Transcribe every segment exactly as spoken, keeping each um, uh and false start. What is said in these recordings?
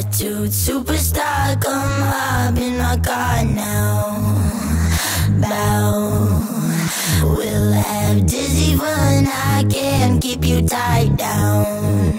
attitude, superstar, come hop in my car now. Bow, we'll have dizzy fun, I can't keep you tied down.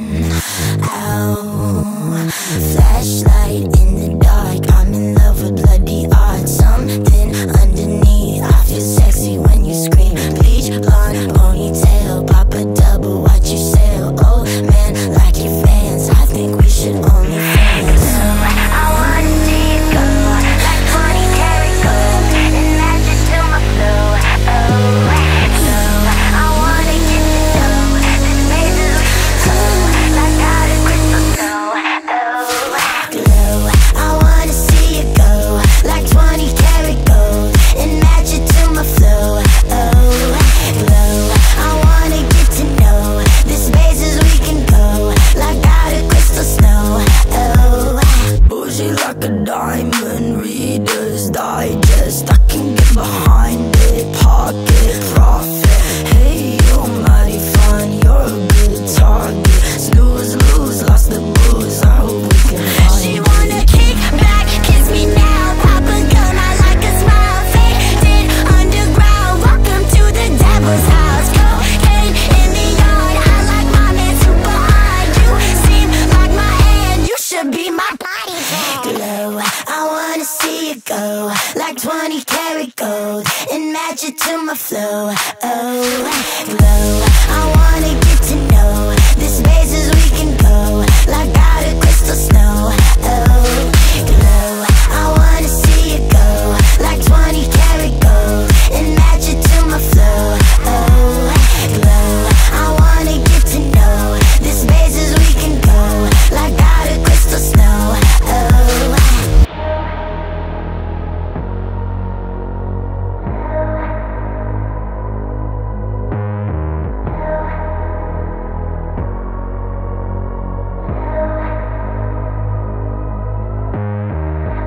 Ow, flashlight in the dark, I'm in love with bloody art. Something underneath, I feel sexy when you scream. Bleach blonde ponytail, pop a double, watch you sail. Oh man, like your fans, I think we should only fans. I wanna see you go, like twenty karat gold, and match it to my flow. Oh, so I wanna get to know the spaces we can go, like out of crystal snow. Oh, glow, I wanna see you go, like twenty karat gold, and match it to my flow. Oh, glow, I wanna get to know the spaces we can go, like out of crystal snow. Oh, bougie like a diamond, Reader's Digest, I can get behind it, pocket profit. Hey, you're mighty fun, you're a good target. Snooze, lose, lost the booze, I hope we can find she it. Wanna kick back, kiss me now, pop a gun, I like a smile. Faded underground, welcome to the devil's house. Cocaine in the yard, I like my man super hard. You seem like my hand, you should be my body. Glow, I wanna see you go, like twenty karat gold, and match it to my flow. Oh, glow, I wanna get to know